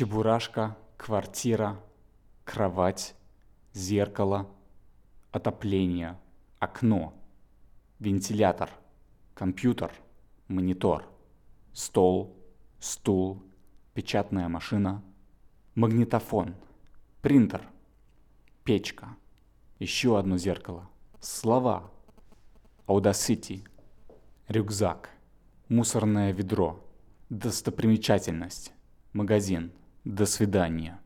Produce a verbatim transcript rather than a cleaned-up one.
чебурашка, квартира, кровать, зеркало, отопление, окно, вентилятор, компьютер, монитор, стол, стул, печатная машина, магнитофон, принтер, печка, еще одно зеркало, слова, Audacity, рюкзак, мусорное ведро, достопримечательность, магазин, до свидания.